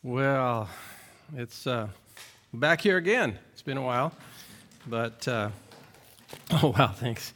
Well, it's back here again. It's been a while, but oh wow, thanks.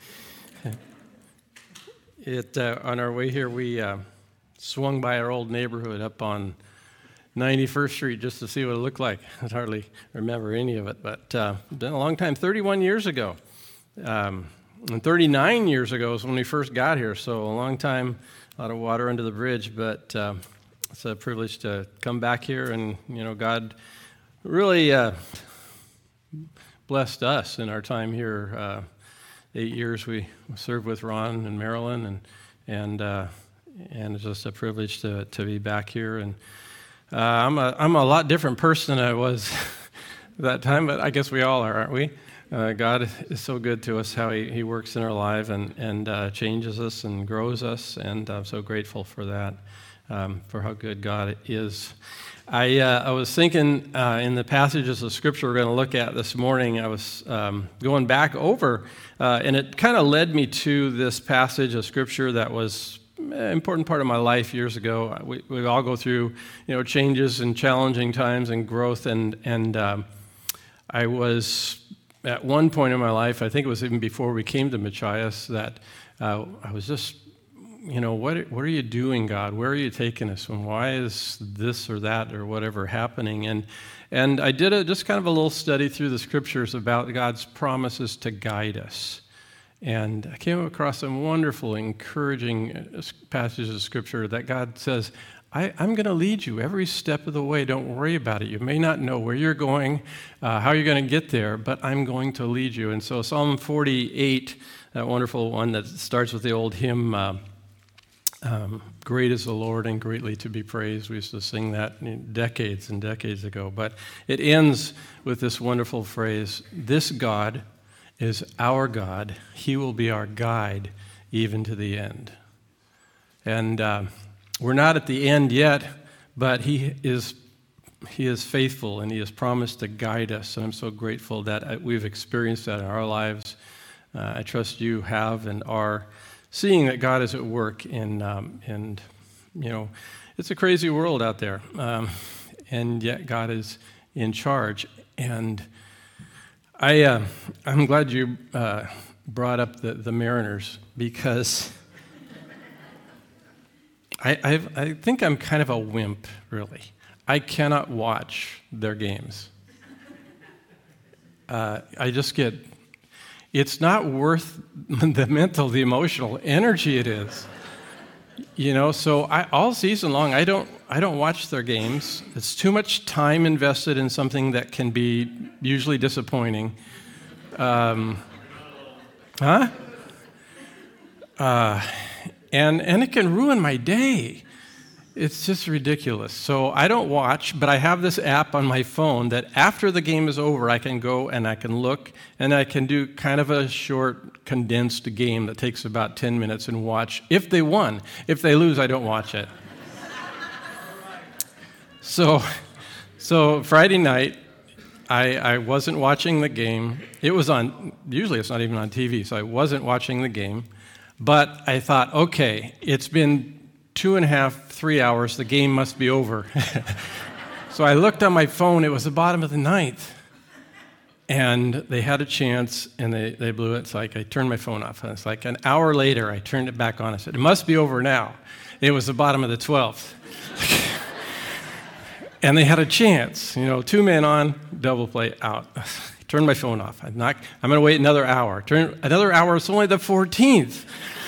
On our way here, we swung by our old neighborhood up on 91st Street just to see what it looked like. I hardly remember any of it, but it's been a long time. 31 years ago, and 39 years ago is when we first got here. So a long time, a lot of water under the bridge, but. It's a privilege to come back here, and God really blessed us in our time here. 8 years we served with Ron and Marilyn, and it's just a privilege to be back here. And I'm a lot different person than I was at that time, but I guess we all are, aren't we? God is so good to us, how He works in our life and changes us and grows us, and I'm so grateful for that. For how good God is. I was thinking in the passages of Scripture we're going to look at this morning, I was going back over, and it kind of led me to this passage of Scripture that was an important part of my life years ago. We all go through changes and challenging times and growth, and I was at one point in my life, I think it was even before we came to Machias, that I was just what are you doing, God? Where are you taking us? And why is this or that or whatever happening? And I did just kind of a little study through the Scriptures about God's promises to guide us. And I came across some wonderful, encouraging passages of Scripture that God says, I'm going to lead you every step of the way. Don't worry about it. You may not know where you're going, how you're going to get there, but I'm going to lead you. And so Psalm 48, that wonderful one that starts with the old hymn, great is the Lord and greatly to be praised. We used to sing that decades and decades ago. But it ends with this wonderful phrase, this God is our God. He will be our guide even to the end. And we're not at the end yet, but He is faithful, and He has promised to guide us. And I'm so grateful that we've experienced that in our lives. I trust you have and are seeing that God is at work, and it's a crazy world out there, and yet God is in charge. And I'm glad you brought up the Mariners, because I think I'm kind of a wimp, really. I cannot watch their games. I just get. It's not worth the mental, the emotional energy it is. So all season long, I don't watch their games. It's too much time invested in something that can be usually disappointing. And it can ruin my day. It's just ridiculous. So I don't watch, but I have this app on my phone that after the game is over, I can go and I can look, and I can do kind of a short, condensed game that takes about 10 minutes and watch if they won. If they lose, I don't watch it. So Friday night, I wasn't watching the game. It was on, usually it's not even on TV, so I wasn't watching the game. But I thought, okay, it's been 2.5, 3 hours, the game must be over. So I looked on my phone, it was the bottom of the ninth. And they had a chance, and they blew it. It's like I turned my phone off. And it's like an hour later, I turned it back on. I said, it must be over now. It was the bottom of the 12th. And they had a chance. 2 men on, double play, out. I turned my phone off. I'm going to wait another hour. Another hour, it's only the 14th.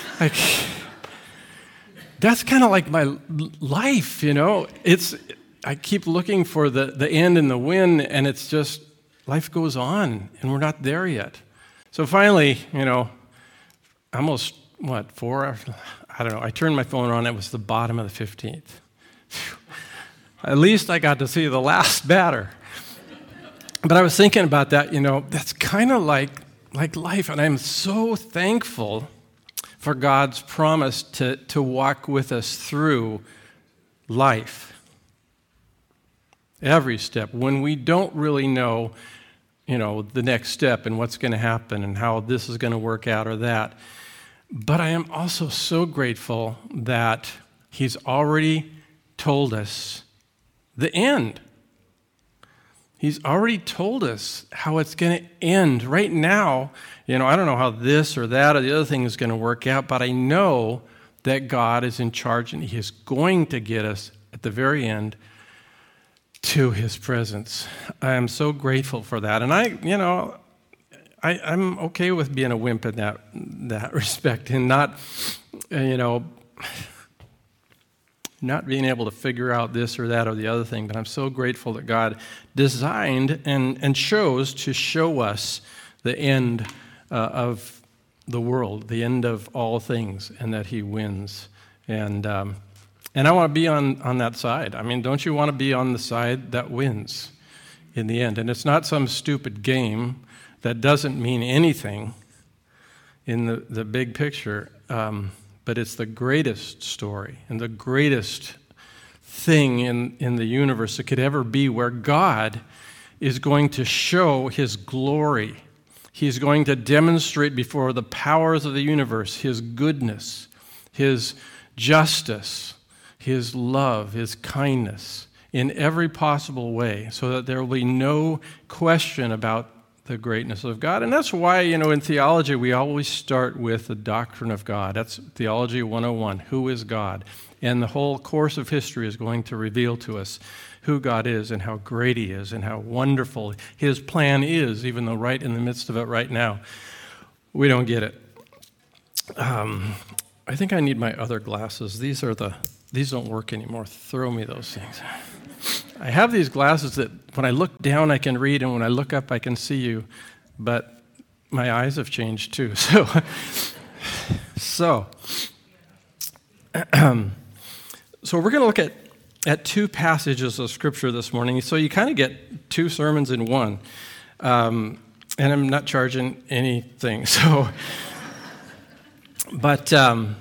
That's kind of like my life, I keep looking for the end and the win, and it's just, life goes on, and we're not there yet. So finally, almost, 4 hours? I don't know. I turned my phone on. It was the bottom of the 15th. Whew. At least I got to see the last batter. But I was thinking about that, that's kind of like life, and I'm so thankful for God's promise to walk with us through life. Every step. When we don't really know, the next step and what's going to happen and how this is going to work out or that. But I am also so grateful that He's already told us the end. He's already told us how it's going to end. Right now, I don't know how this or that or the other thing is going to work out, but I know that God is in charge and He is going to get us at the very end to His presence. I am so grateful for that. And I'm okay with being a wimp in that respect and not being able to figure out this or that or the other thing. But I'm so grateful that God designed and chose to show us the end of the world, the end of all things, and that He wins. And I want to be on that side. I mean, don't you want to be on the side that wins in the end? And it's not some stupid game that doesn't mean anything in the big picture, but it's the greatest story and the greatest thing in the universe that could ever be, where God is going to show His glory. He's going to demonstrate before the powers of the universe His goodness, His justice, His love, His kindness in every possible way, so that there will be no question about the greatness of God. And that's why, in theology, we always start with the doctrine of God. That's Theology 101, who is God? And the whole course of history is going to reveal to us who God is and how great He is and how wonderful His plan is, even though right in the midst of it right now, we don't get it. I think I need my other glasses. These don't work anymore. Throw me those things. I have these glasses that when I look down I can read, and when I look up I can see you, but my eyes have changed too. So we're going to look at two passages of Scripture this morning. So you kind of get two sermons in one, and I'm not charging anything. But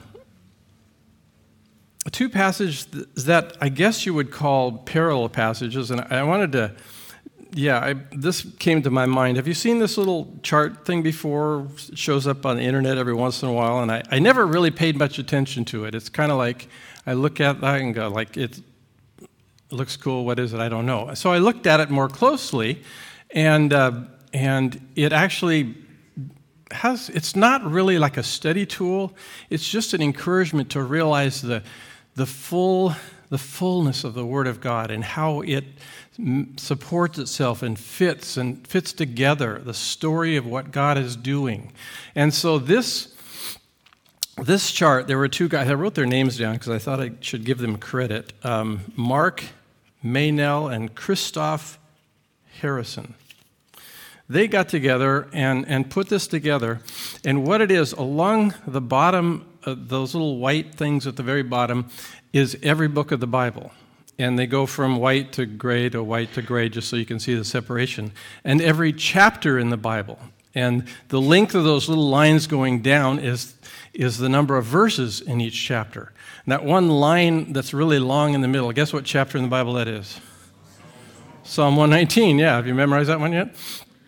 two passages that I guess you would call parallel passages, and I wanted to, this came to my mind. Have you seen this little chart thing before? It shows up on the internet every once in a while, and I never really paid much attention to it. It's kind of like I look at that and go, like, it looks cool. What is it? I don't know. So I looked at it more closely, and it actually it's not really like a study tool. It's just an encouragement to realize the fullness of the Word of God and how it supports itself and fits together the story of what God is doing. And so this chart, there were two guys. I wrote their names down because I thought I should give them credit. Mark Meynell and Christoph Harrison. They got together and put this together. And what it is, along the bottom, those little white things at the very bottom, is every book of the Bible. And they go from white to gray to white to gray, just so you can see the separation. And every chapter in the Bible. And the length of those little lines going down is the number of verses in each chapter. And that one line that's really long in the middle, guess what chapter in the Bible that is? Psalm 119, yeah. Have you memorized that one yet?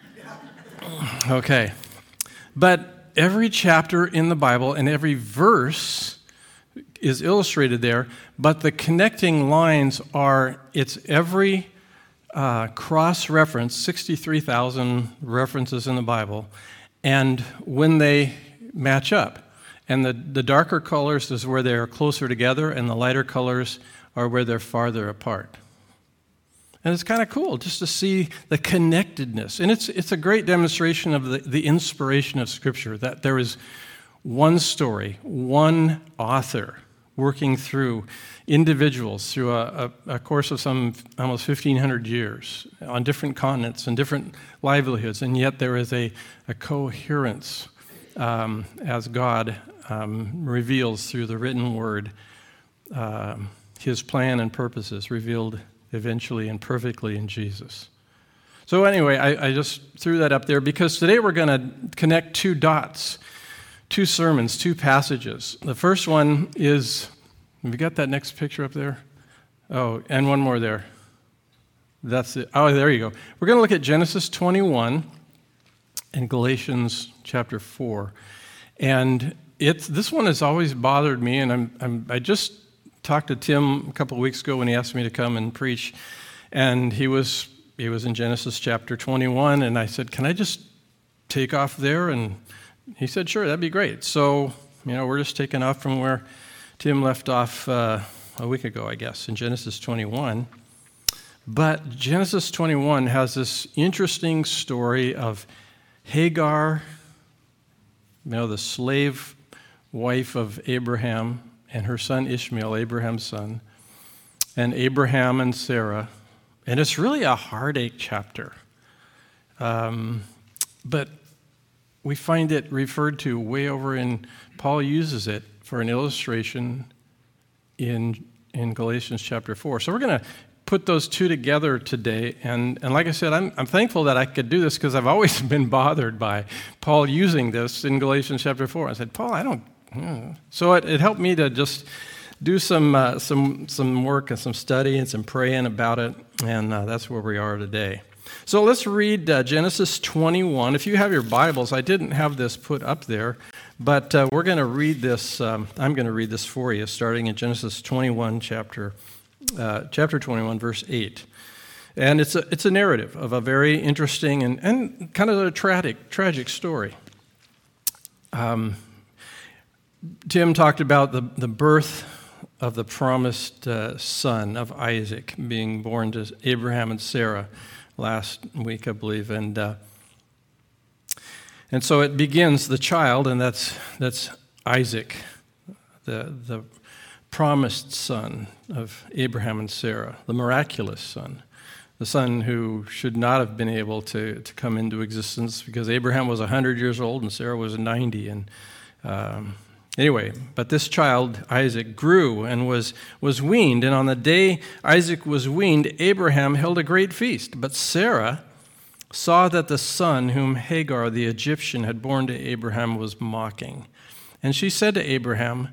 Okay. But every chapter in the Bible and every verse is illustrated there, but the connecting lines it's every cross-reference, 63,000 references in the Bible, and when they match up. And the darker colors is where they're closer together, and the lighter colors are where they're farther apart. And it's kind of cool just to see the connectedness. And it's a great demonstration of the inspiration of Scripture, that there is one story, one author working through individuals through a course of some almost 1,500 years on different continents and different livelihoods. And yet there is a coherence as God reveals through the written word His plan and purposes revealed eventually and perfectly in Jesus. So anyway, I just threw that up there because today we're going to connect two dots, two sermons, two passages. The first one is, have you got that next picture up there? Oh, and one more there. That's it. Oh, there you go. We're going to look at Genesis 21 and Galatians chapter 4. And this one has always bothered me, and I just talked to Tim a couple of weeks ago when he asked me to come and preach, and he was in Genesis chapter 21, and I said, can I just take off there? And he said, sure, that'd be great. So, we're just taking off from where Tim left off a week ago, I guess, in Genesis 21. But Genesis 21 has this interesting story of Hagar, the slave wife of Abraham, and her son Ishmael, Abraham's son, and Abraham and Sarah. And it's really a heartache chapter. But we find it referred to way over in, Paul uses it for an illustration in Galatians chapter 4. So we're going to put those two together today. And like I said, I'm thankful that I could do this because I've always been bothered by Paul using this in Galatians chapter 4. I said, Paul, I don't. So it helped me to just do some work and some study and some praying about it, and that's where we are today. So let's read Genesis 21. If you have your Bibles, I didn't have this put up there, but we're going to read this. I'm going to read this for you, starting in Genesis 21, chapter 21, verse 8. And it's a narrative of a very interesting and kind of a tragic story. Tim talked about the birth of the promised son of Isaac being born to Abraham and Sarah last week, I believe, and so it begins the child, and that's Isaac, the promised son of Abraham and Sarah, the miraculous son, the son who should not have been able to come into existence because Abraham was 100 years old and Sarah was 90, and anyway, but this child, Isaac, grew and was weaned, and on the day Isaac was weaned, Abraham held a great feast. But Sarah saw that the son whom Hagar the Egyptian had borne to Abraham was mocking. And she said to Abraham,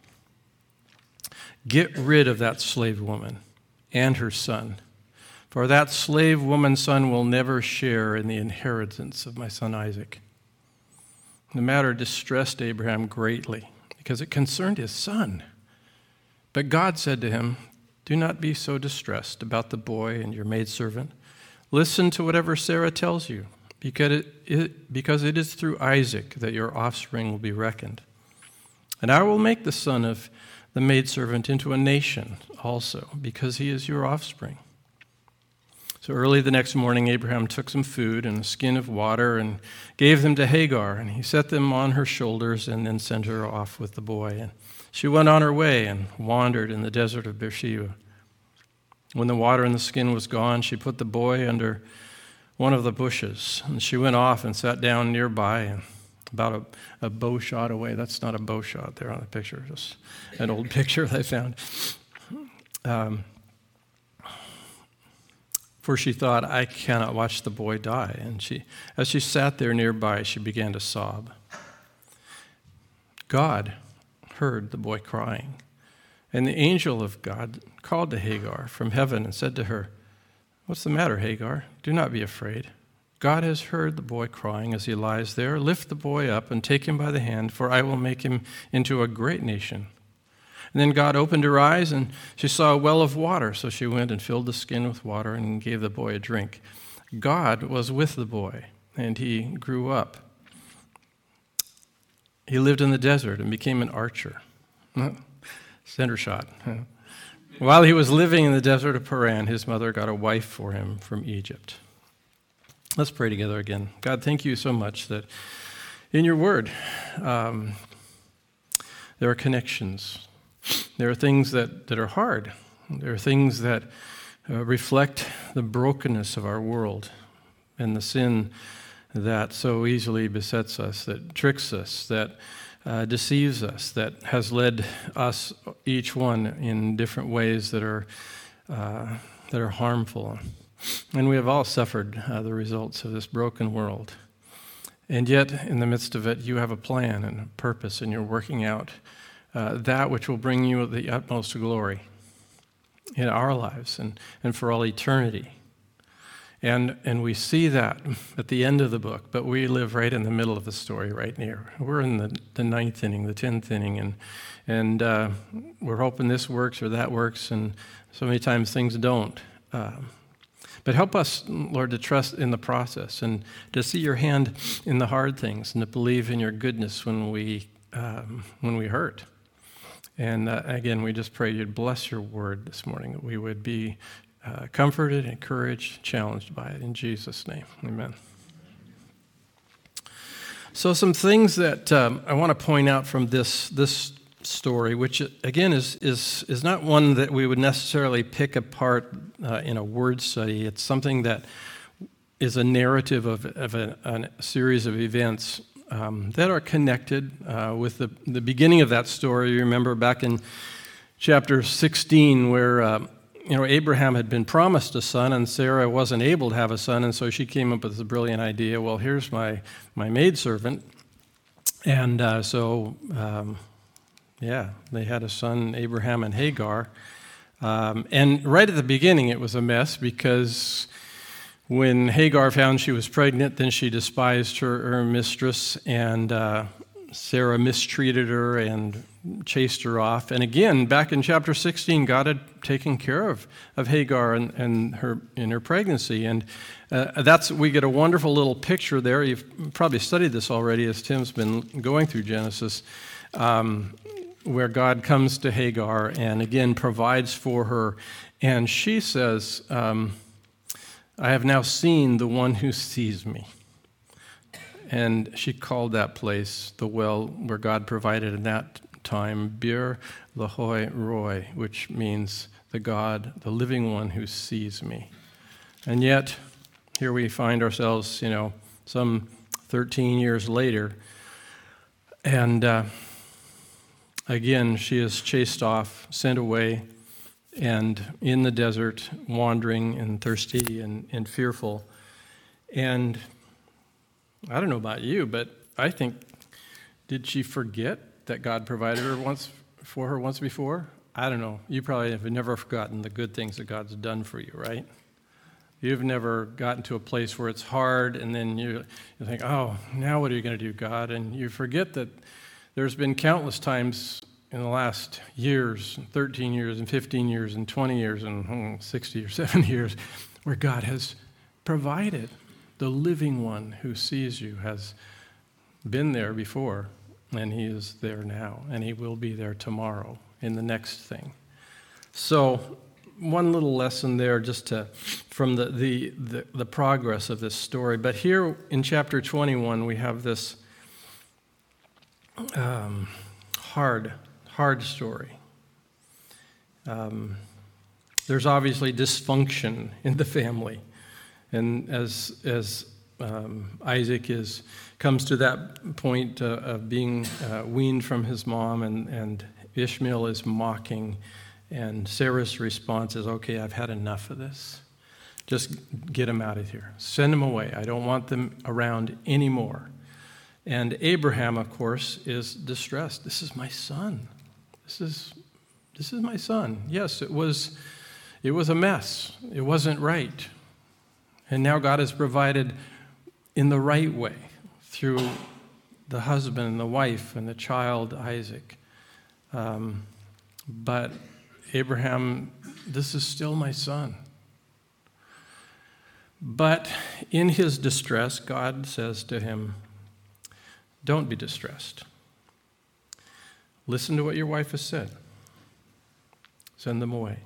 "Get rid of that slave woman and her son, for that slave woman's son will never share in the inheritance of my son Isaac." The matter distressed Abraham greatly because it concerned his son. But God said to him, "Do not be so distressed about the boy and your maidservant. Listen to whatever Sarah tells you, because it is through Isaac that your offspring will be reckoned. And I will make the son of the maidservant into a nation also, because he is your offspring." So early the next morning, Abraham took some food and a skin of water and gave them to Hagar, and he set them on her shoulders and then sent her off with the boy. And she went on her way and wandered in the desert of Beersheba. When the water in the skin was gone, she put the boy under one of the bushes, and she went off and sat down nearby, and about a bow shot away. That's not a bow shot there on the picture, just an old picture I found. For she thought, "I cannot watch the boy die." And as she sat there nearby, she began to sob. God heard the boy crying, and the angel of God called to Hagar from heaven and said to her, "What's the matter, Hagar? Do not be afraid. God has heard the boy crying as he lies there. Lift the boy up and take him by the hand, for I will make him into a great nation." And then God opened her eyes, and she saw a well of water. So she went and filled the skin with water and gave the boy a drink. God was with the boy, and he grew up. He lived in the desert and became an archer. Center shot. While he was living in the desert of Paran, his mother got a wife for him from Egypt. Let's pray together again. God, thank you so much that in your word there are connections. There are things that are hard. There are things that reflect the brokenness of our world and the sin that so easily besets us, that tricks us, that deceives us, that has led us, each one, in different ways that are harmful. And we have all suffered the results of this broken world. And yet, in the midst of it, you have a plan and a purpose, and you're working out that which will bring you the utmost glory in our lives and for all eternity. And we see that at the end of the book, but we live right in the middle of the story, right near. We're in the ninth inning, the 10th inning, and we're hoping this works or that works, and so many times things don't. But help us, Lord, to trust in the process and to see your hand in the hard things and to believe in your goodness when we hurt. And again, we just pray you'd bless your word this morning, that we would be comforted, encouraged, challenged by it. In Jesus' name, amen. So some things that I want to point out from this story, which again is not one that we would necessarily pick apart in a word study. It's something that is a narrative of a series of events that are connected with the beginning of that story. You remember back in chapter 16 where Abraham had been promised a son, and Sarah wasn't able to have a son, and so she came up with the brilliant idea, well, here's my maidservant. And they had a son, Abraham and Hagar. And right at the beginning, it was a mess, because when Hagar found she was pregnant, then she despised her mistress, and Sarah mistreated her and chased her off. And again, back in chapter 16, God had taken care of Hagar and her pregnancy. And we get a wonderful little picture there. You've probably studied this already as Tim's been going through Genesis, where God comes to Hagar and again provides for her. And she says, I have now seen the one who sees me. And she called that place, the well where God provided in that time, Bir Lahoi Roy, which means the God, the living one who sees me. And yet, here we find ourselves, some 13 years later, and again, she is chased off, sent away, and in the desert, wandering and thirsty and fearful. And I don't know about you, but I think, did she forget that God provided her once before? I don't know. You probably have never forgotten the good things that God's done for you, right? You've never gotten to a place where it's hard, and then you think, oh, now what are you going to do, God? And you forget that there's been countless times in the last years, 13 years, and 15 years, and 20 years, and 60 or 70 years, where God has provided. The living one who sees you has been there before, and he is there now, and he will be there tomorrow in the next thing. So one little lesson there just from the progress of this story. But here in chapter 21, we have this hard story. There's obviously dysfunction in the family. And as Isaac comes to that point of being weaned from his mom, and Ishmael is mocking, and Sarah's response is, okay, I've had enough of this. Just get him out of here. Send him away. I don't want them around anymore. And Abraham, of course, is distressed. This is my son. This is my son. Yes, it was a mess. It wasn't right. And now God has provided in the right way through the husband and the wife and the child, Isaac. But Abraham, this is still my son. But in his distress, God says to him, don't be distressed. Listen to what your wife has said. Send them away.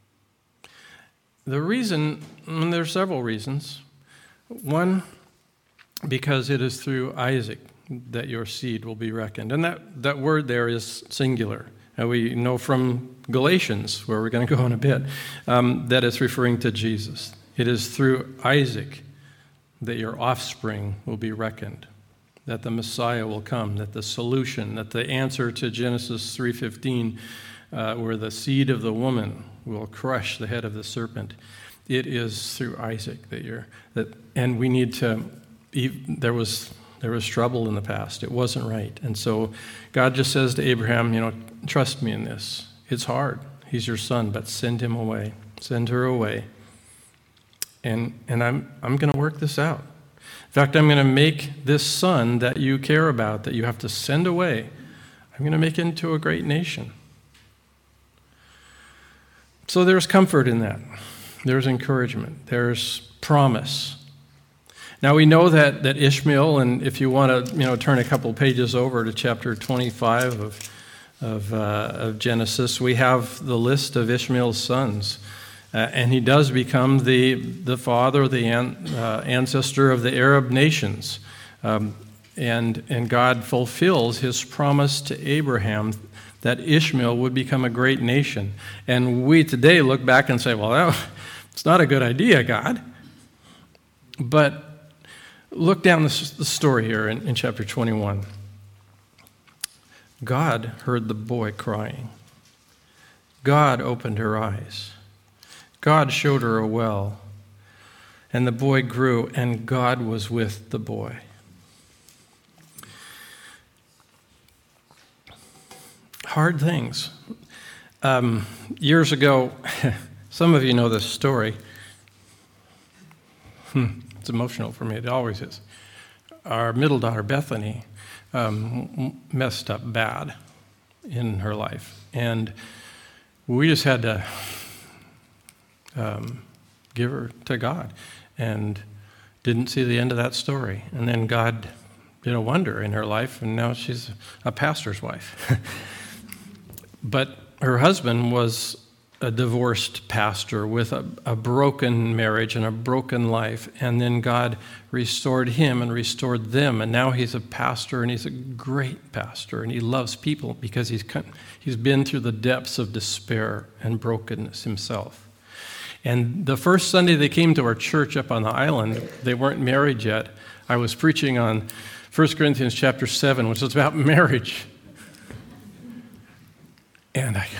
The reason, and there are several reasons. One, because it is through Isaac that your seed will be reckoned. And that word there is singular. And we know from Galatians, where we're going to go in a bit, that it's referring to Jesus. It is through Isaac that your offspring will be reckoned, that the Messiah will come, that the solution, that the answer to Genesis 3:15, where the seed of the woman will crush the head of the serpent. It is through Isaac and we need to. There was trouble in the past. It wasn't right, and so God just says to Abraham, trust me in this. It's hard. He's your son, but send him away. Send her away. and I'm going to work this out. In fact, I'm going to make this son that you care about, that you have to send away, I'm going to make it into a great nation. So there's comfort in that. There's encouragement. There's promise. Now we know that Ishmael, and if you want to turn a couple pages over to chapter 25 of Genesis, we have the list of Ishmael's sons. And he does become the father, the ancestor of the Arab nations. And God fulfills his promise to Abraham that Ishmael would become a great nation. And we today look back and say, well, it's not a good idea, God. But look down the story here in chapter 21. God heard the boy crying. God opened her eyes. God showed her a well. And the boy grew, and God was with the boy. Hard things. Years ago, some of you know this story. It's emotional for me. It always is. Our middle daughter, Bethany, messed up bad in her life. And we just had to give her to God and didn't see the end of that story. And then God did a wonder in her life, and now she's a pastor's wife. But her husband was a divorced pastor with a broken marriage and a broken life, and then God restored him and restored them, and now he's a pastor, and he's a great pastor, and he loves people because he's been through the depths of despair and brokenness himself. And the first Sunday they came to our church up on the island, they weren't married yet. I was preaching on 1 Corinthians chapter 7, which is about marriage. And I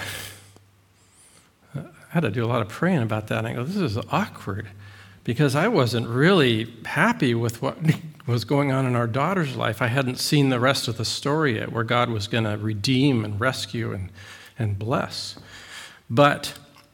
had to do a lot of praying about that. And I go, this is awkward, because I wasn't really happy with what was going on in our daughter's life. I hadn't seen the rest of the story yet, where God was going to redeem and rescue and bless. But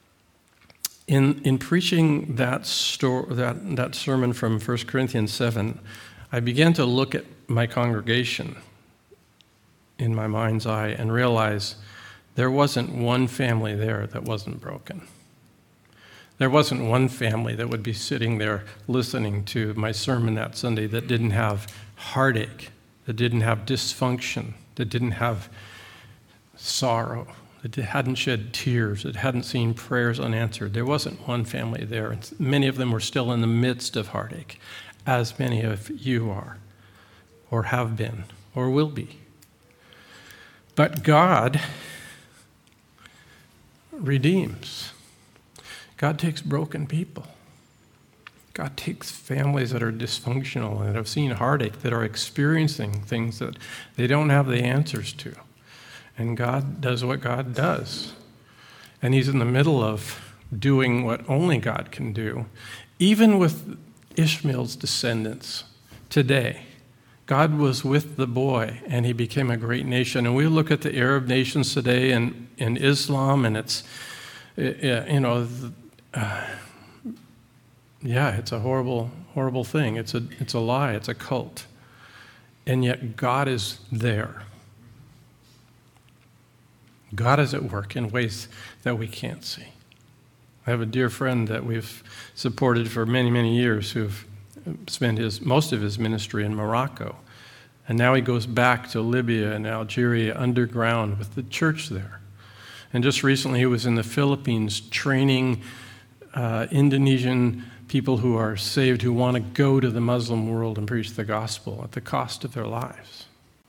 in preaching that sermon from 1 Corinthians 7, I began to look at my congregation in my mind's eye and realize there wasn't one family there that wasn't broken. There wasn't one family that would be sitting there listening to my sermon that Sunday that didn't have heartache, that didn't have dysfunction, that didn't have sorrow, that hadn't shed tears, that hadn't seen prayers unanswered. There wasn't one family there. And many of them were still in the midst of heartache, as many of you are, or have been, or will be. But God redeems. God takes broken people. God takes families that are dysfunctional and have seen heartache, that are experiencing things that they don't have the answers to. And God does what God does. And he's in the middle of doing what only God can do. Even with Ishmael's descendants today, God was with the boy, and he became a great nation. And we look at the Arab nations today and in Islam, and it's a horrible, horrible thing. It's a lie. It's a cult. And yet God is there. God is at work in ways that we can't see. I have a dear friend that we've supported for many, many years who've spent most of his ministry in Morocco. And now he goes back to Libya and Algeria underground with the church there. And just recently he was in the Philippines training Indonesian people who are saved, who want to go to the Muslim world and preach the gospel at the cost of their lives.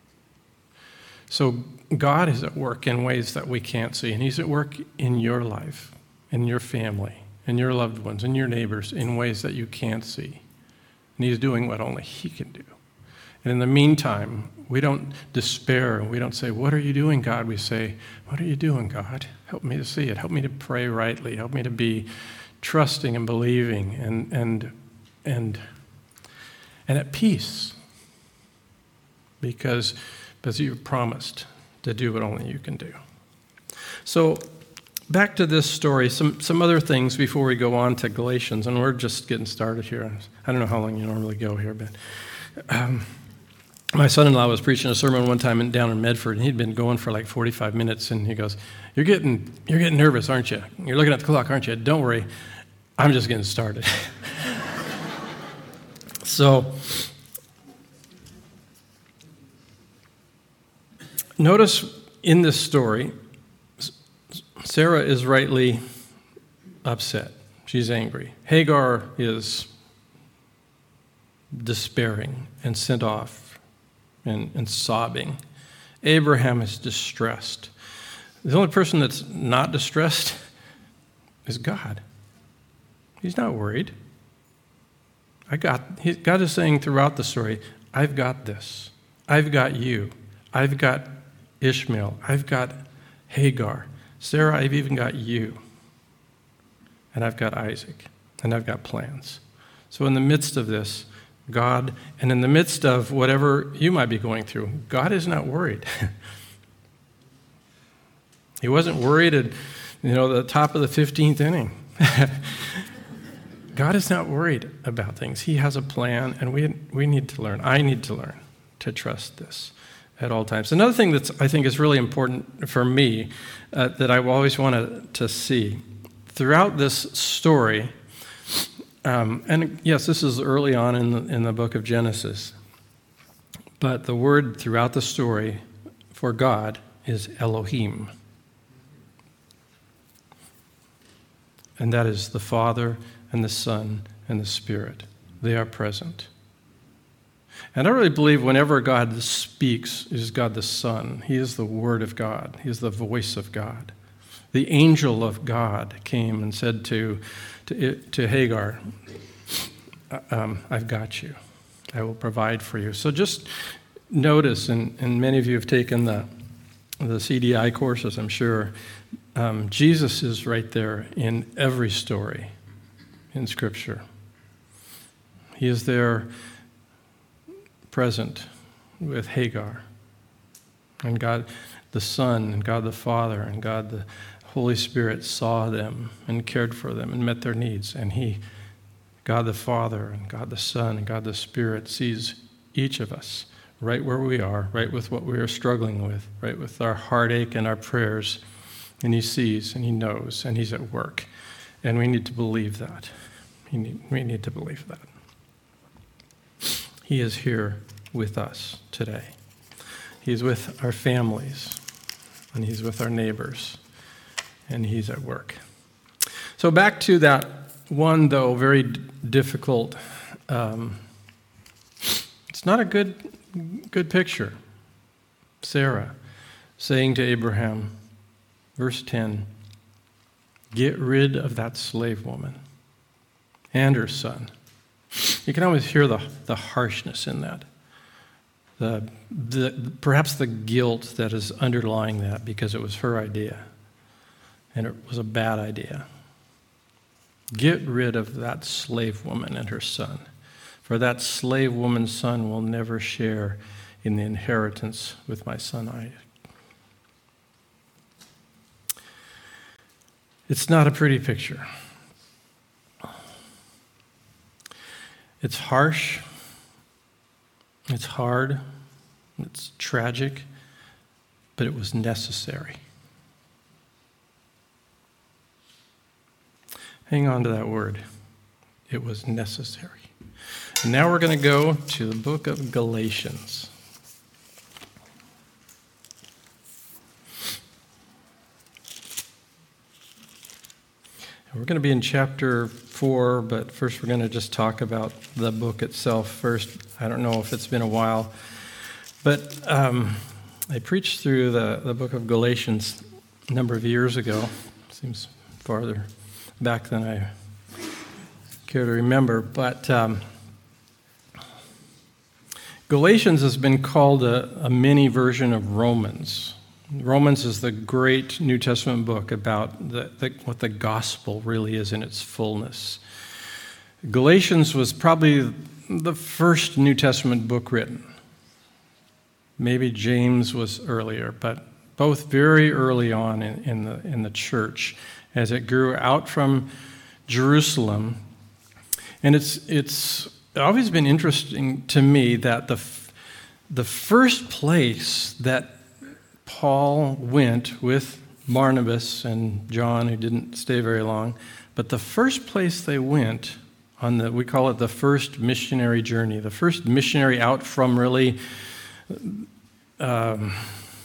So God is at work in ways that we can't see. And he's at work in your life, in your family, in your loved ones, in your neighbors, in ways that you can't see. And he's doing what only he can do. And in the meantime, we don't despair. We don't say, what are you doing, God? We say, what are you doing, God? Help me to see it. Help me to pray rightly. Help me to be trusting and believing and at peace. Because you've promised to do what only you can do. So back to this story, some other things before we go on to Galatians, and we're just getting started here. I don't know how long you normally go here, but my son-in-law was preaching a sermon one time down in Medford, and he'd been going for like 45 minutes, and he goes, You're getting nervous, aren't you? You're looking at the clock, aren't you? Don't worry, I'm just getting started. So, notice in this story, Sarah is rightly upset. She's angry. Hagar is despairing and sent off and sobbing. Abraham is distressed. The only person that's not distressed is God. He's not worried. God is saying throughout the story, I've got this. I've got you. I've got Ishmael. I've got Hagar. Sarah, I've even got you. And I've got Isaac. And I've got plans. So in the midst of this, God, and in the midst of whatever you might be going through, God is not worried. He wasn't worried at, the top of the 15th inning. God is not worried about things. He has a plan, and we need to learn. I need to learn to trust this at all times. Another thing that I think is really important for me that I always wanted to see throughout this story, and yes, this is early on in the book of Genesis, but the word throughout the story for God is Elohim. And that is the Father and the Son and the Spirit. They are present. And I really believe whenever God speaks, it is God the Son. He is the Word of God. He is the voice of God. The angel of God came and said to Hagar, I've got you. I will provide for you. So just notice, and many of you have taken the CDI courses, I'm sure, Jesus is right there in every story in Scripture. He is there present with Hagar. And God the Son and God the Father and God the Holy Spirit saw them and cared for them and met their needs. And God the Father and God the Son and God the Spirit sees each of us right where we are, right with what we are struggling with, right with our heartache and our prayers. And He sees and He knows and He's at work. And we need to believe that. We need to believe that. He is here with us today. He's with our families, and He's with our neighbors, and He's at work. So back to that one, though, very difficult. It's not a good picture. Sarah saying to Abraham, verse 10, get rid of that slave woman and her son. You can always hear the harshness in that. Perhaps the guilt that is underlying that because it was her idea and it was a bad idea. Get rid of that slave woman and her son, for that slave woman's son will never share in the inheritance with my son Isaac. It's not a pretty picture. It's harsh, it's hard, it's tragic, but it was necessary. Hang on to that word. It was necessary. And now we're going to go to the book of Galatians. We're going to be in chapter 4, but first we're going to just talk about the book itself first. I don't know if it's been a while, but I preached through the book of Galatians a number of years ago. Seems farther back than I care to remember, but Galatians has been called a mini version of Romans. Romans is the great New Testament book about what the gospel really is in its fullness. Galatians was probably the first New Testament book written. Maybe James was earlier, but both very early on in the church as it grew out from Jerusalem. And it's always been interesting to me that the first place that Paul went with Barnabas and John, who didn't stay very long, but the first place they went on we call it the first missionary journey, the first missionary out from really the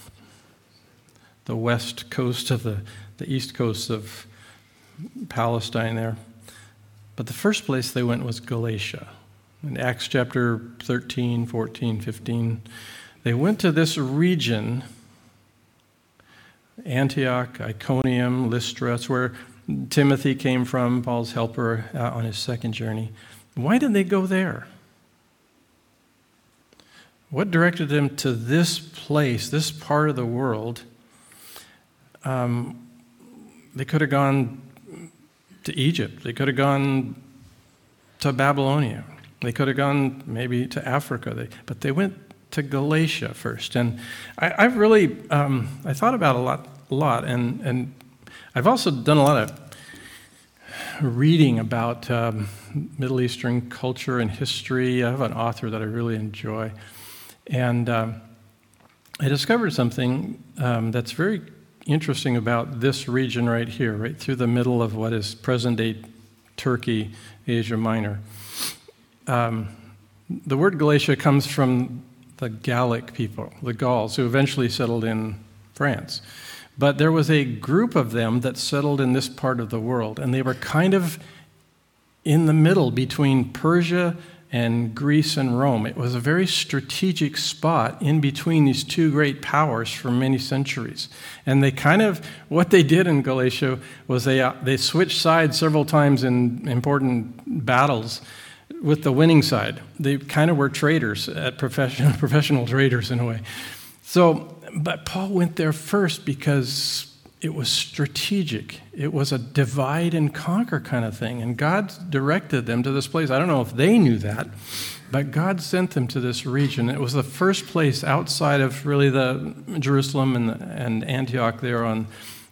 west coast of the east coast of Palestine there. But the first place they went was Galatia. In Acts chapter 13, 14, 15, they went to this region, Antioch, Iconium, Lystra. That's where Timothy came from, Paul's helper, on his second journey. Why did they go there? What directed them to this place, this part of the world? They could have gone to Egypt. They could have gone to Babylonia. They could have gone maybe to Africa. But they went to Galatia first. And I've really, I thought about a lot, and I've also done a lot of reading about Middle Eastern culture and history. I have an author that I really enjoy. And I discovered something that's very interesting about this region right here, right through the middle of what is present-day Turkey, Asia Minor. The word Galatia comes from the Gallic people, the Gauls, who eventually settled in France. But there was a group of them that settled in this part of the world, and they were kind of in the middle between Persia and Greece and Rome. It was a very strategic spot in between these two great powers for many centuries. And they what they did in Galatia was they switched sides several times in important battles with the winning side. They kind of were traders, professional traders in a way. But Paul went there first because it was strategic. It was a divide and conquer kind of thing. And God directed them to this place. I don't know if they knew that, but God sent them to this region. It was the first place outside of really the Jerusalem and Antioch there on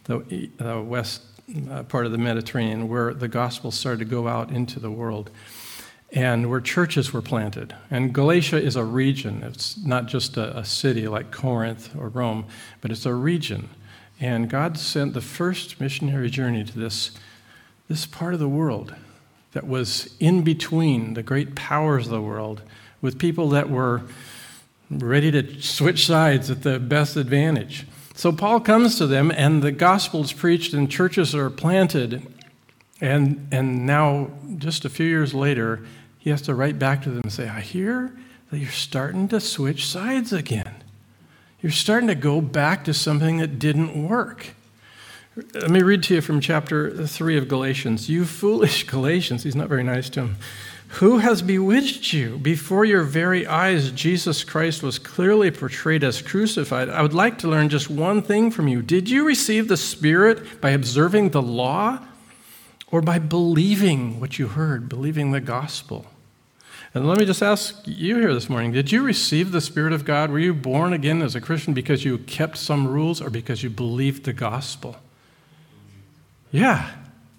the west part of the Mediterranean, where the gospel started to go out into the world and where churches were planted. And Galatia is a region. It's not just a city like Corinth or Rome, but it's a region. And God sent the first missionary journey to this part of the world that was in between the great powers of the world with people that were ready to switch sides at the best advantage. So Paul comes to them, and the gospel is preached, and churches are planted. And now, just a few years later, he has to write back to them and say, I hear that you're starting to switch sides again. You're starting to go back to something that didn't work. Let me read to you from chapter 3 of Galatians. You foolish Galatians, he's not very nice to them. Who has bewitched you? Before your very eyes, Jesus Christ was clearly portrayed as crucified. I would like to learn just one thing from you. Did you receive the Spirit by observing the law or by believing what you heard, believing the gospel? And let me just ask you here this morning, did you receive the Spirit of God? Were you born again as a Christian because you kept some rules or because you believed the gospel? Yeah.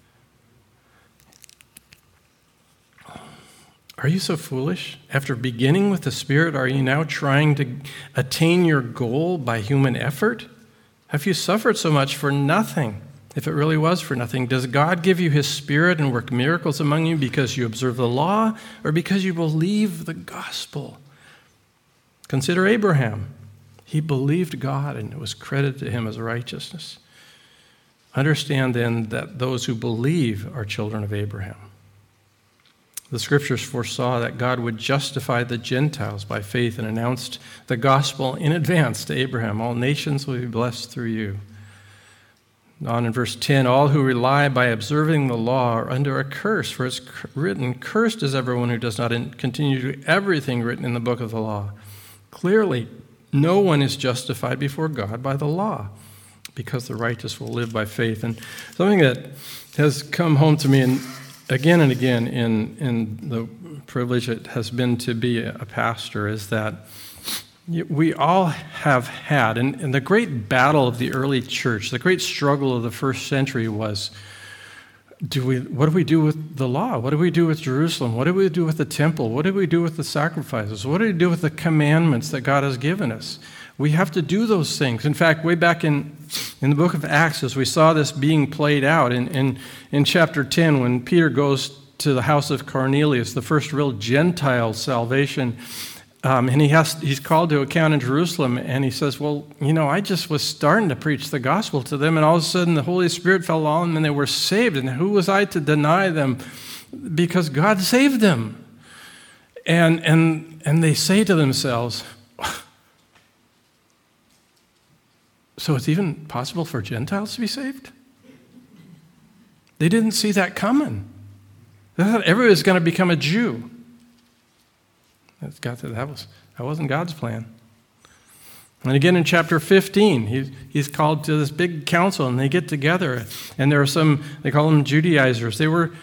Are you so foolish? After beginning with the Spirit, are you now trying to attain your goal by human effort? Have you suffered so much for nothing? If it really was for nothing, does God give you his Spirit and work miracles among you because you observe the law or because you believe the gospel? Consider Abraham. He believed God and it was credited to him as righteousness. Understand then that those who believe are children of Abraham. The scriptures foresaw that God would justify the Gentiles by faith and announced the gospel in advance to Abraham. All nations will be blessed through you. On in verse 10, all who rely by observing the law are under a curse, for it's written, cursed is everyone who does not continue to do everything written in the book of the law. Clearly, no one is justified before God by the law, because the righteous will live by faith. And something that has come home to me again and again in the privilege it has been to be a pastor is that We all have had, and the great battle of the early church, the great struggle of the first century was, what do we do with the law? What do we do with Jerusalem? What do we do with the temple? What do we do with the sacrifices? What do we do with the commandments that God has given us? We have to do those things. In fact, way back in the book of Acts, as we saw this being played out, in chapter 10, when Peter goes to the house of Cornelius, the first real Gentile salvation, and he's called to account in Jerusalem, and he says, well, I just was starting to preach the gospel to them, and all of a sudden the Holy Spirit fell on them, and they were saved. And who was I to deny them? Because God saved them. And they say to themselves, so it's even possible for Gentiles to be saved? They didn't see that coming. They thought everybody was going to become a Jew. That wasn't God's plan. And again in chapter 15, he's called to this big council, and they get together, and there are they call them Judaizers.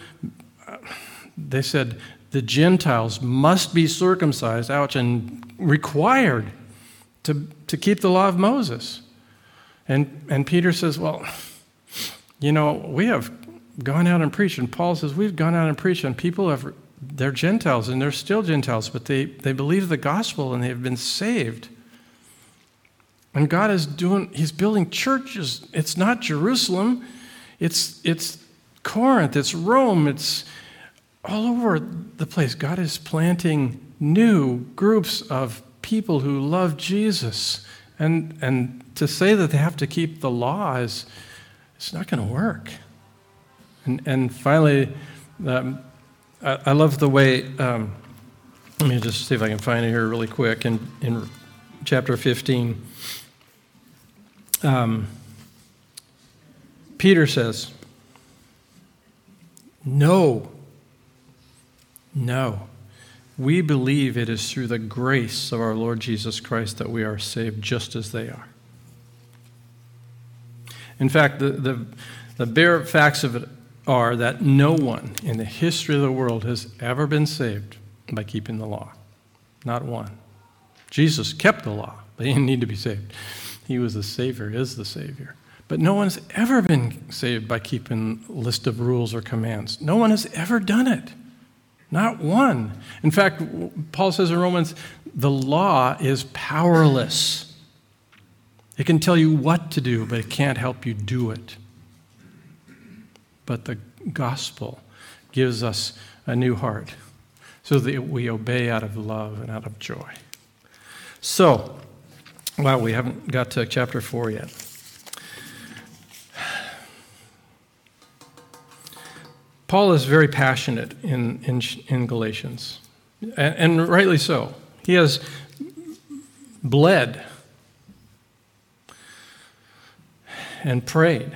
They said the Gentiles must be circumcised, and required to keep the law of Moses. And Peter says, well, we have gone out and preached, and Paul says, we've gone out and preached, and people they're Gentiles, and they're still Gentiles, but they believe the gospel, and they have been saved. And God he's building churches. It's not Jerusalem. It's Corinth. It's Rome. It's all over the place. God is planting new groups of people who love Jesus. And to say that they have to keep the law it's not going to work. And finally, I love the way, let me just see if I can find it here really quick. In chapter 15, Peter says, No, we believe it is through the grace of our Lord Jesus Christ that we are saved just as they are. In fact, the bare facts of it are that no one in the history of the world has ever been saved by keeping the law. Not one. Jesus kept the law, but he didn't need to be saved. He was the Savior, is the Savior. But no one's ever been saved by keeping a list of rules or commands. No one has ever done it. Not one. In fact, Paul says in Romans, the law is powerless. It can tell you what to do, but it can't help you do it. But the gospel gives us a new heart so that we obey out of love and out of joy. So, we haven't got to chapter 4 yet. Paul is very passionate in Galatians, and rightly so. He has bled and prayed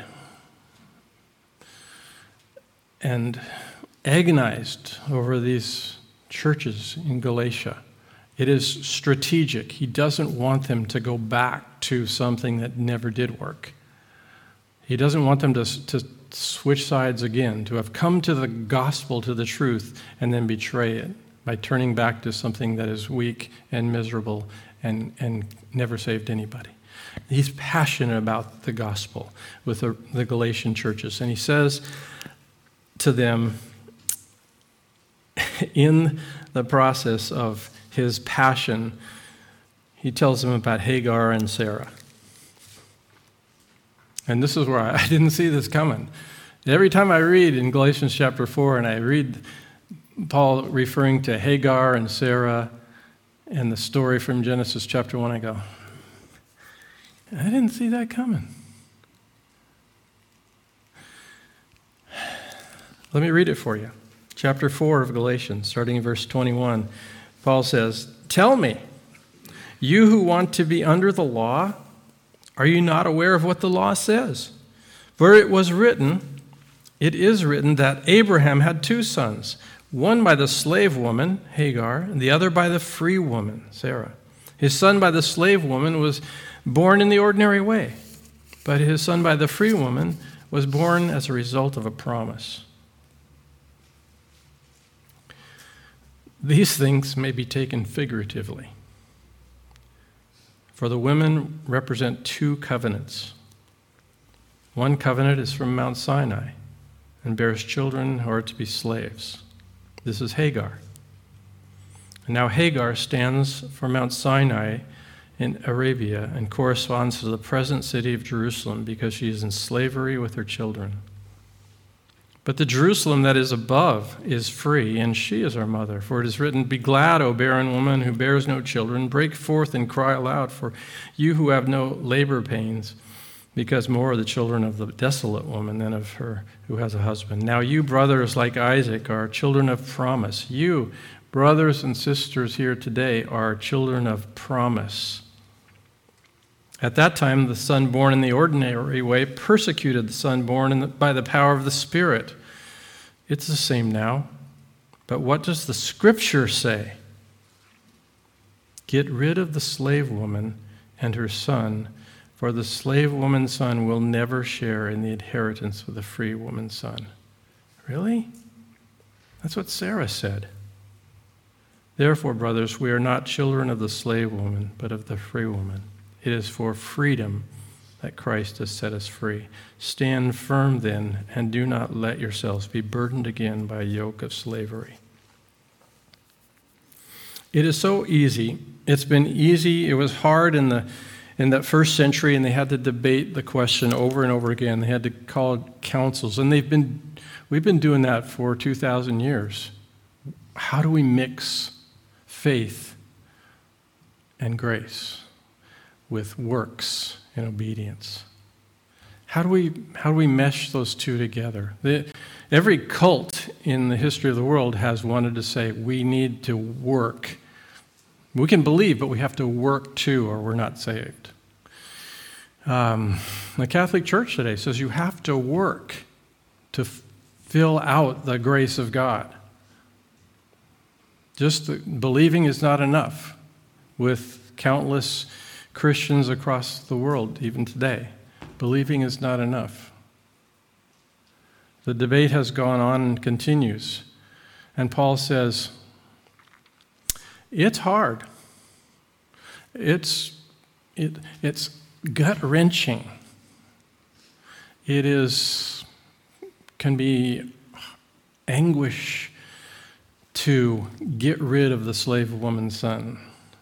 and agonized over these churches in Galatia. It is strategic. He doesn't want them to go back to something that never did work. He doesn't want them to switch sides again, to have come to the gospel, to the truth, and then betray it by turning back to something that is weak and miserable and never saved anybody. He's passionate about the gospel with the Galatian churches. And he says to them, in the process of his passion, he tells them about Hagar and Sarah. And this is where I didn't see this coming. Every time I read in Galatians chapter 4 and I read Paul referring to Hagar and Sarah and the story from Genesis chapter 1, I go, I didn't see that coming. Let me read it for you. Chapter 4 of Galatians, starting in verse 21, Paul says, "Tell me, you who want to be under the law, are you not aware of what the law says? For it is written that Abraham had two sons, one by the slave woman, Hagar, and the other by the free woman, Sarah. His son by the slave woman was born in the ordinary way, but his son by the free woman was born as a result of a promise. These things may be taken figuratively. For the women represent two covenants. One covenant is from Mount Sinai and bears children who are to be slaves. This is Hagar. And now Hagar stands for Mount Sinai in Arabia and corresponds to the present city of Jerusalem because she is in slavery with her children. But the Jerusalem that is above is free, and she is our mother. For it is written, "Be glad, O barren woman who bears no children. Break forth and cry aloud, for you who have no labor pains, because more are the children of the desolate woman than of her who has a husband. Now you, brothers like Isaac, are children of promise. You, brothers and sisters here today, are children of promise." At that time, the son born in the ordinary way persecuted the son born by the power of the Spirit. It's the same now. But what does the Scripture say? Get rid of the slave woman and her son, for the slave woman's son will never share in the inheritance of the free woman's son. Really? That's what Sarah said. Therefore, brothers, we are not children of the slave woman, but of the free woman. It is for freedom that Christ has set us free. Stand firm then, and do not let yourselves be burdened again by a yoke of slavery. It is so easy. It's been easy. It was hard in that first century, and they had to debate the question over and over again. They had to call councils, and we've been doing that for 2,000 years. How do we mix faith and grace with works and obedience? How do we mesh those two together? Every cult in the history of the world has wanted to say we need to work. We can believe, but we have to work too, or we're not saved. The Catholic Church today says you have to work to fill out the grace of God. Just believing is not enough, with countless Christians across the world, even today. Believing is not enough. The debate has gone on and continues. And Paul says, it's hard. It's gut-wrenching. It can be anguish to get rid of the slave woman's son.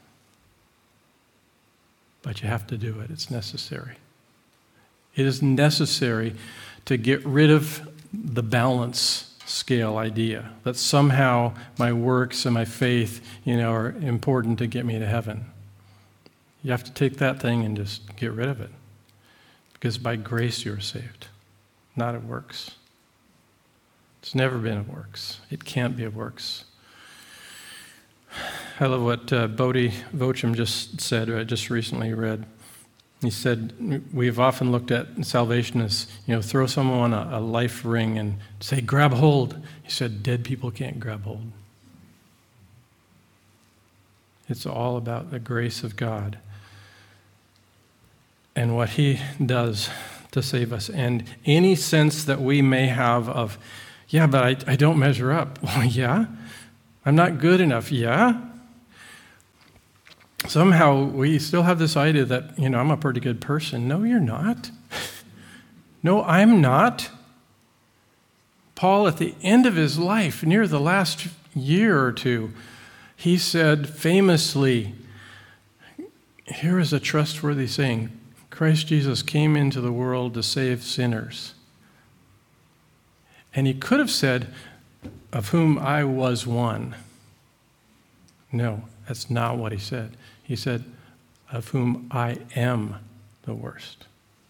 But you have to do it. It's necessary. It is necessary to get rid of the balance scale idea that somehow my works and my faith, are important to get me to heaven. You have to take that thing and just get rid of it. Because by grace you're saved, not of works. It's never been of works. It can't be of works. I love what Bodhi Vocham just said, I just recently read. He said, we've often looked at salvation as, throw someone a life ring and say, grab hold. He said, dead people can't grab hold. It's all about the grace of God and what He does to save us. And any sense that we may have of, yeah, but I don't measure up. Well, yeah. I'm not good enough. Yeah. Somehow we still have this idea that, I'm a pretty good person. No, you're not. No, I'm not. Paul, at the end of his life, near the last year or two, he said famously, here is a trustworthy saying, Christ Jesus came into the world to save sinners. And he could have said, of whom I was one. No, that's not what he said. He said, of whom I am the worst.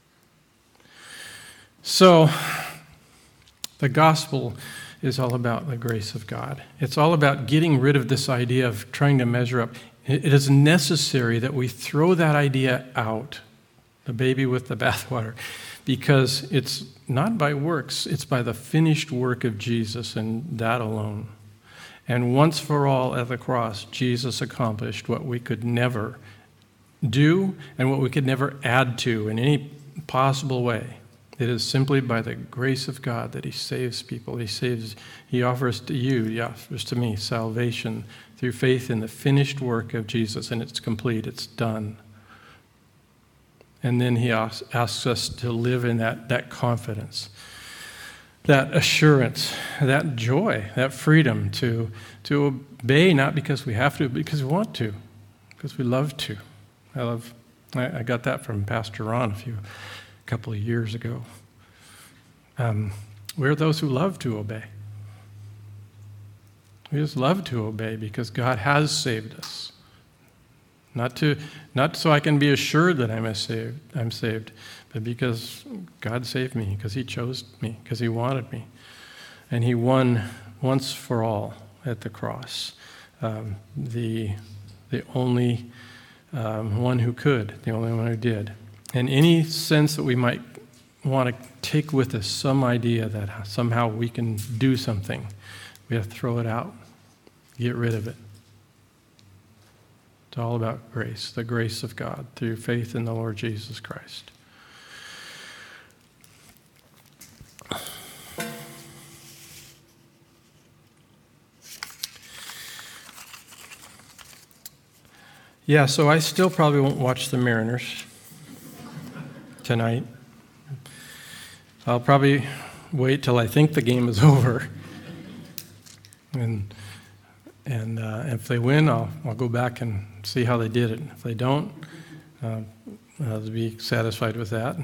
So, the gospel is all about the grace of God. It's all about getting rid of this idea of trying to measure up. It is necessary that we throw that idea out, the baby with the bathwater, because it's not by works, it's by the finished work of Jesus and that alone. And once for all at the cross, Jesus accomplished what we could never do and what we could never add to in any possible way. It is simply by the grace of God that He saves people. He offers to you, He offers to me salvation through faith in the finished work of Jesus, and it's complete, it's done. And then he asks us to live in that confidence, that assurance, that joy, that freedom to obey, not because we have to, but because we want to, because we love to. I got that from Pastor Ron a couple of years ago. We're those who love to obey. We just love to obey because God has saved us. Not so I can be assured that I'm saved, but because God saved me, because he chose me, because he wanted me. And he won once for all at the cross. The only one who could, the only one who did. In any sense that we might want to take with us some idea that somehow we can do something, we have to throw it out, get rid of it. It's all about grace, the grace of God through faith in the Lord Jesus Christ. Yeah, so I still probably won't watch the Mariners tonight. I'll probably wait till I think the game is over. And if they win, I'll go back and see how they did it. If they don't, I'll be satisfied with that.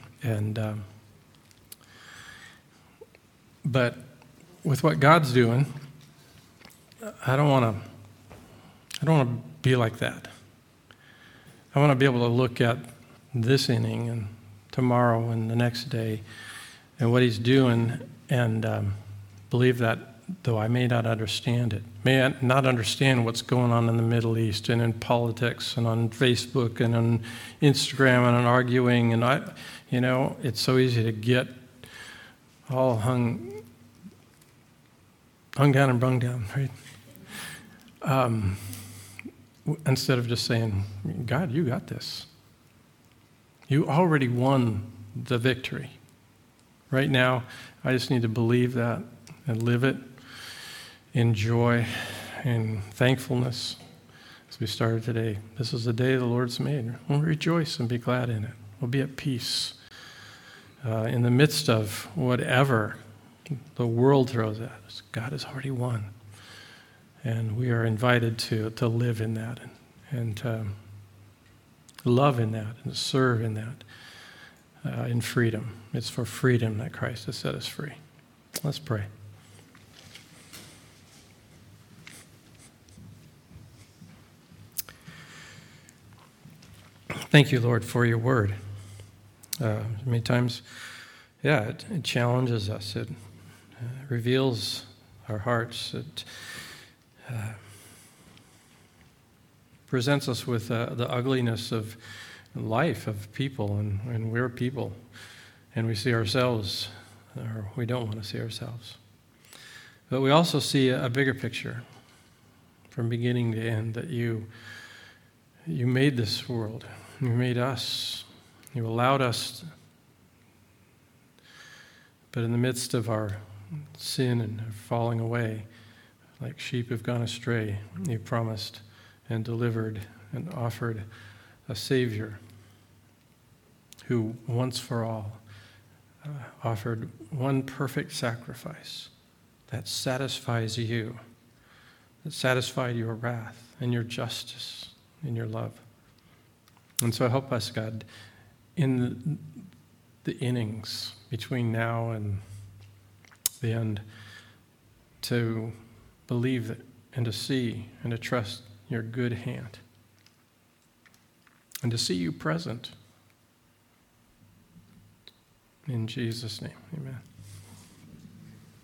But with what God's doing, I don't want to be like that. I want to be able to look at this inning and tomorrow and the next day and what he's doing and believe that though I may not understand it, may not understand what's going on in the Middle East and in politics and on Facebook and on Instagram and on arguing, and it's so easy to get all hung down and brung down, right? Instead of just saying, God, you got this. You already won the victory. Right now, I just need to believe that and live it in joy and thankfulness. As we started today, this is the day the Lord's made. We'll rejoice and be glad in it. We'll be at peace in the midst of whatever the world throws at us. God has already won. And we are invited to live in that and to love in that and to serve in that in freedom. It's for freedom that Christ has set us free. Let's pray. Thank you, Lord, for your word. Many times, it challenges us. It reveals our hearts. It presents us with the ugliness of life, of people, and we're people. And we see ourselves, or we don't want to see ourselves. But we also see a bigger picture from beginning to end, that you made this world. You made us. You allowed us. But in the midst of our sin and our falling away, like sheep have gone astray, you promised and delivered and offered a Savior who once for all offered one perfect sacrifice that satisfies you, that satisfied your wrath and your justice and your love. And so help us, God, in the innings between now and the end, to believe it and to see and to trust your good hand and to see you present. In Jesus' name, amen.